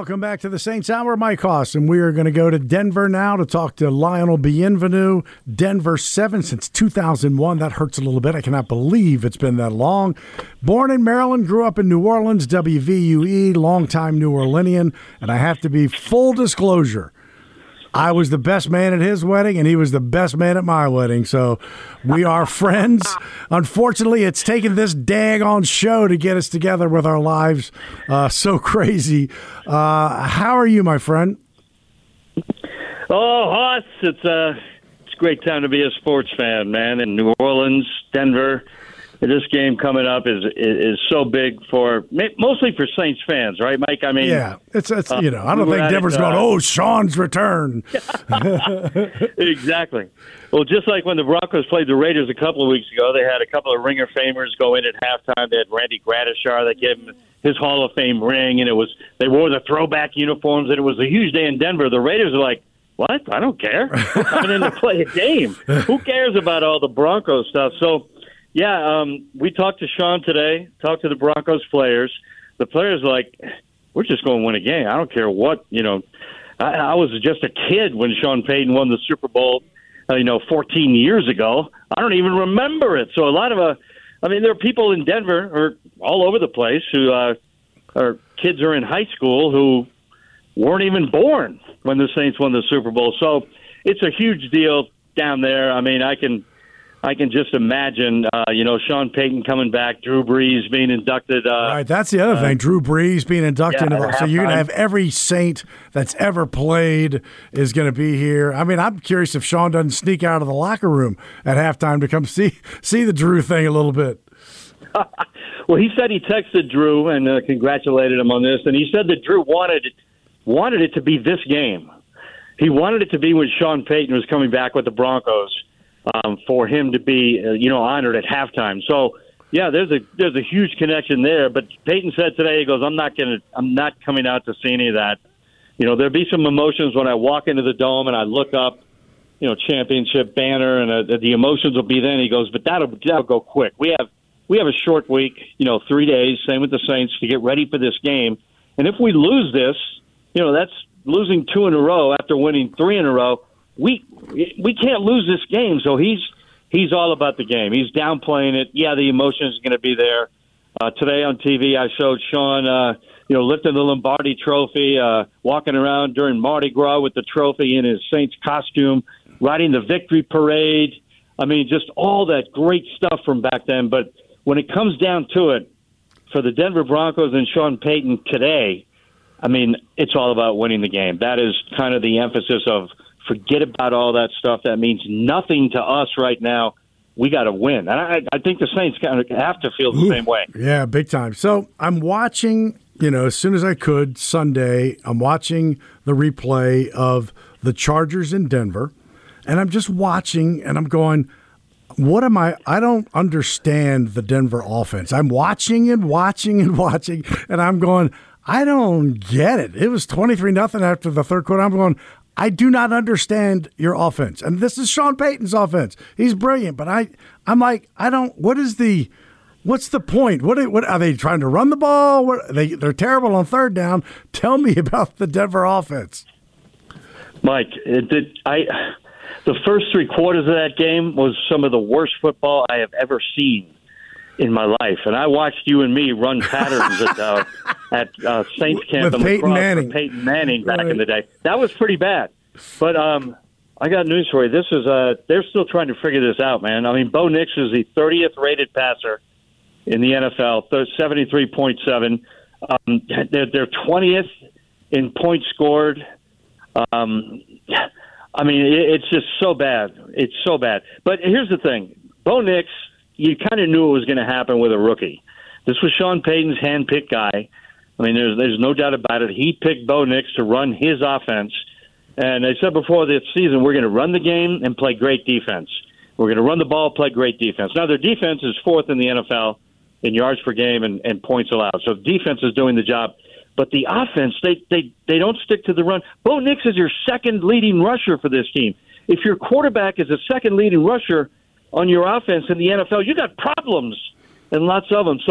Welcome back to the Saints Hour. Mike Hoss, and we are going to go to Denver now to talk to Lionel Bienvenu. Denver 7 since 2001. That hurts a little bit. I cannot believe it's been that long. Born in Maryland, grew up in New Orleans, WVUE, longtime New Orleanian. And I have to be full disclosure, I was the best man at his wedding, and he was the best man at my wedding. So we are friends. Unfortunately, it's taken this daggone show to get us together with our lives. So crazy. How are you, my friend? Oh, Hoss, it's a great time to be a sports fan, man. In New Orleans, Denver, this game coming up is so big mostly for Saints fans, right, Mike? I mean, yeah, it's I don't think Denver's going, oh, Sean's return. Exactly. Well, just like when the Broncos played the Raiders a couple of weeks ago, they had a couple of Ringer famers go in at halftime. They had Randy Gradishar. They gave him his Hall of Fame ring, and they wore the throwback uniforms, and it was a huge day in Denver. The Raiders are like, what? I don't care. We're coming in to play a game. Who cares about all the Broncos stuff? So, yeah, we talked to Sean today, talked to the Broncos players. The players are like, we're just going to win a game. I don't care what, I was just a kid when Sean Payton won the Super Bowl, 14 years ago. I don't even remember it. So a lot of there are people in Denver or all over the place who kids are in high school who weren't even born when the Saints won the Super Bowl. So it's a huge deal down there. I mean, I can just imagine, Sean Payton coming back, Drew Brees being inducted. Right, that's the other thing. Drew Brees being inducted. So you're going to have every Saint that's ever played is going to be here. I mean, I'm curious if Sean doesn't sneak out of the locker room at halftime to come see the Drew thing a little bit. Well, he said he texted Drew and congratulated him on this, and he said that Drew wanted it to be this game. He wanted it to be when Sean Payton was coming back with the Broncos. For him to be, honored at halftime. So, yeah, there's a huge connection there. But Peyton said today, he goes, I'm not coming out to see any of that. There'll be some emotions when I walk into the dome and I look up, championship banner, and the emotions will be then. He goes, but that'll go quick. We have a short week, 3 days. Same with the Saints to get ready for this game. And if we lose this, that's losing 2 in a row after winning 3 in a row. We can't lose this game, so he's all about the game. He's downplaying it. Yeah, the emotion is going to be there. Today on TV, I showed Sean, lifting the Lombardi Trophy, walking around during Mardi Gras with the trophy in his Saints costume, riding the victory parade. I mean, just all that great stuff from back then. But when it comes down to it, for the Denver Broncos and Sean Payton today, I mean, it's all about winning the game. That is kind of the emphasis of forget about all that stuff. That means nothing to us right now. We got to win. And I think the Saints kind of have to feel the same way. Yeah, big time. So I'm watching, as soon as I could, Sunday, I'm watching the replay of the Chargers in Denver. And I'm just watching, and I'm going, I don't understand the Denver offense. I'm watching and watching and watching, and I'm going, I don't get it. It was 23-0 after the third quarter. I'm going, I do not understand your offense. And this is Sean Payton's offense. He's brilliant, but I'm like, what's the point? What are they trying to run the ball? They're terrible on third down. Tell me about the Denver offense. Mike, the first 3 quarters of that game was some of the worst football I have ever seen in my life. And I watched you and me run patterns at Saints camp with Peyton Manning back in the day. That was pretty bad. But I got news for you. This is they're still trying to figure this out, man. I mean, Bo Nix is the 30th rated passer in the NFL, 73.7. They're 20th in points scored. I mean, it's just so bad. It's so bad. But here's the thing. Bo Nix, you kind of knew it was going to happen with a rookie. This was Sean Payton's hand-picked guy. I mean, there's no doubt about it. He picked Bo Nix to run his offense. And they said before this season, we're going to run the game and play great defense. We're going to run the ball, play great defense. Now, their defense is 4th in the NFL in yards per game and points allowed. So defense is doing the job. But the offense, they don't stick to the run. Bo Nix is your second leading rusher for this team. If your quarterback is a second leading rusher on your offense in the NFL, you got problems, and lots of them. So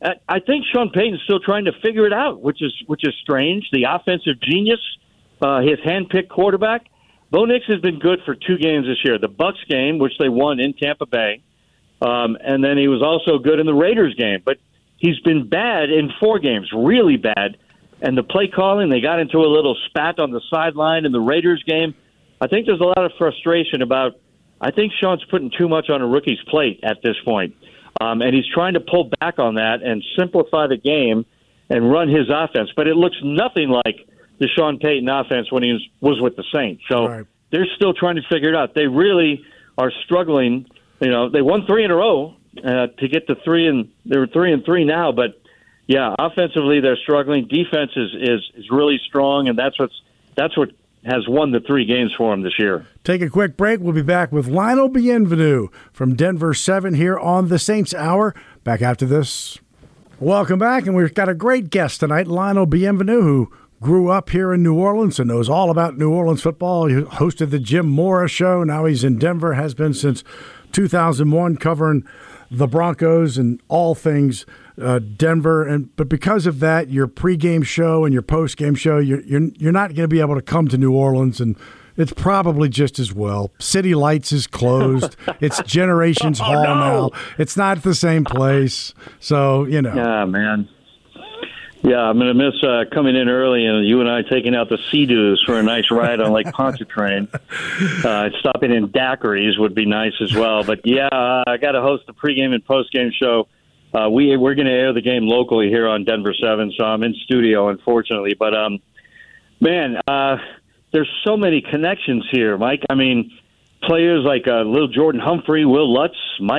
I think Sean Payton's still trying to figure it out, which is strange. The offensive genius, his hand-picked quarterback. Bo Nix has been good for 2 games this year. The Bucs game, which they won in Tampa Bay, and then he was also good in the Raiders game. But he's been bad in 4 games, really bad. And the play calling, they got into a little spat on the sideline in the Raiders game. I think there's a lot of frustration about – I think Sean's putting too much on a rookie's plate at this point. And he's trying to pull back on that and simplify the game and run his offense. But it looks nothing like the Sean Payton offense when he was with the Saints. So they're still trying to figure it out. They really are struggling. You know, they won 3 in a row to get to 3, and they're 3-3 now. But yeah, offensively they're struggling. Defense is really strong, and that's what has won the 3 games for them this year. Take a quick break. We'll be back with Lionel Bienvenu from Denver 7 here on the Saints Hour. Back after this. Welcome back, and we've got a great guest tonight, Lionel Bienvenu, who grew up here in New Orleans and knows all about New Orleans football. He hosted the Jim Mora Show. Now he's in Denver, has been since 2001, covering the Broncos and all things Denver. But because of that, your pregame show and your postgame show, you're not going to be able to come to New Orleans, and it's probably just as well. City Lights is closed. It's Generations Hall now. It's not the same place. So, you know. Yeah, man. Yeah, I'm going to miss coming in early and you and I taking out the Sea-Doos for a nice ride on Lake Pontchartrain. Stopping in daiquiris would be nice as well. But, yeah, I got to host the pregame and postgame show. We're going to air the game locally here on Denver 7, so I'm in studio, unfortunately. But, man, there's so many connections here, Mike. I mean, players like Lil Jordan Humphrey, Will Lutz,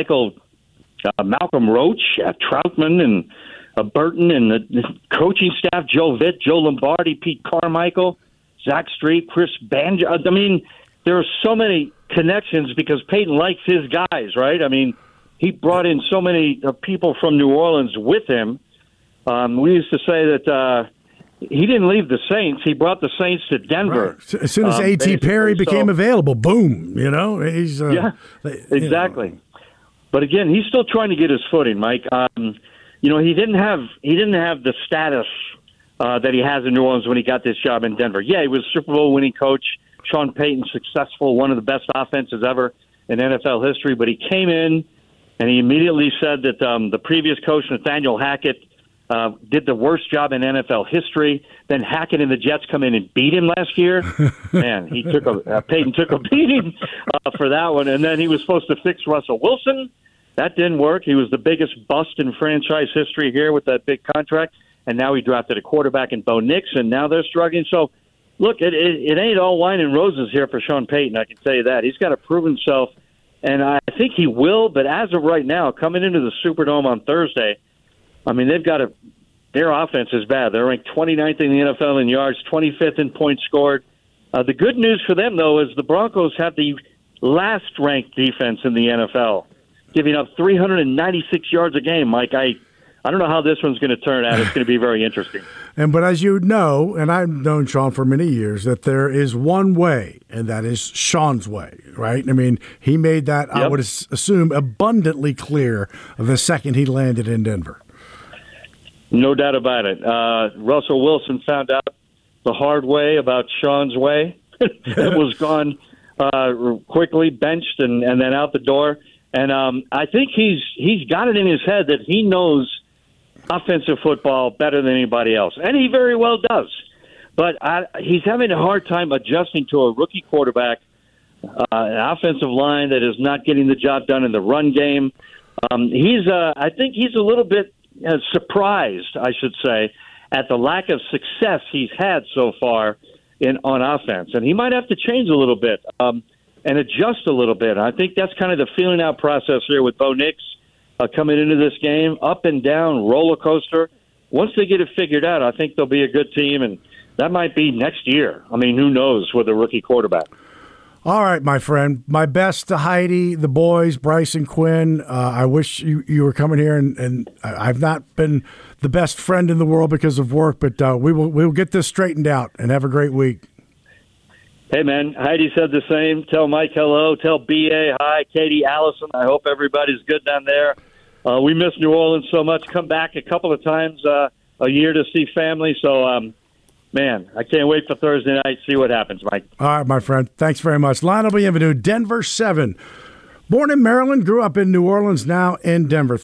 Malcolm Roach, Troutman, and Burton, and the coaching staff, Joe Vitt, Joe Lombardi, Pete Carmichael, Zach Street, Chris Banjo. I mean, there are so many connections because Peyton likes his guys, right? I mean, he brought in so many people from New Orleans with him. We used to say that he didn't leave the Saints. He brought the Saints to Denver. Right. As soon as A.T. Perry became available, boom, you know. He's exactly. You know. But again, he's still trying to get his footing, Mike. You know, he didn't have the status that he has in New Orleans when he got this job in Denver. Yeah, he was a Super Bowl winning coach. Sean Payton, successful, one of the best offenses ever in NFL history. But he came in and he immediately said that the previous coach, Nathaniel Hackett, did the worst job in NFL history. Then Hackett and the Jets come in and beat him last year. Man, Payton took a beating for that one. And then he was supposed to fix Russell Wilson. That didn't work. He was the biggest bust in franchise history here with that big contract. And now he drafted a quarterback in Bo Nix, and now they're struggling. So, look, it ain't all wine and roses here for Sean Payton, I can tell you that. He's got to prove himself, and I think he will. But as of right now, coming into the Superdome on Thursday, I mean, their offense is bad. They're ranked 29th in the NFL in yards, 25th in points scored. The good news for them, though, is the Broncos have the last-ranked defense in the NFL, giving up 396 yards a game. Mike, I don't know how this one's going to turn out. It's going to be very interesting. But as you know, and I've known Sean for many years, that there is one way, and that is Sean's way, right? I mean, he made that, yep, I would assume, abundantly clear the second he landed in Denver. No doubt about it. Russell Wilson found out the hard way about Sean's way. It was gone quickly, benched, and then out the door. And I think he's got it in his head that he knows offensive football better than anybody else, and he very well does. But he's having a hard time adjusting to a rookie quarterback, an offensive line that is not getting the job done in the run game. I think he's a little bit surprised, I should say, at the lack of success he's had so far on offense, and he might have to change a little bit. And adjust a little bit. I think that's kind of the feeling out process here with Bo Nix coming into this game. Up and down, roller coaster. Once they get it figured out, I think they'll be a good team, and that might be next year. I mean, who knows with a rookie quarterback. All right, my friend. My best to Heidi, the boys, Bryce and Quinn. I wish you were coming here, and I've not been the best friend in the world because of work, but we'll get this straightened out, and have a great week. Hey, man, Heidi said the same. Tell Mike hello. Tell B.A. hi. Katie, Allison, I hope everybody's good down there. We miss New Orleans so much. Come back a couple of times a year to see family. So, man, I can't wait for Thursday night. See what happens, Mike. All right, my friend. Thanks very much. Lionel Bienvenu, Denver 7. Born in Maryland, grew up in New Orleans, now in Denver.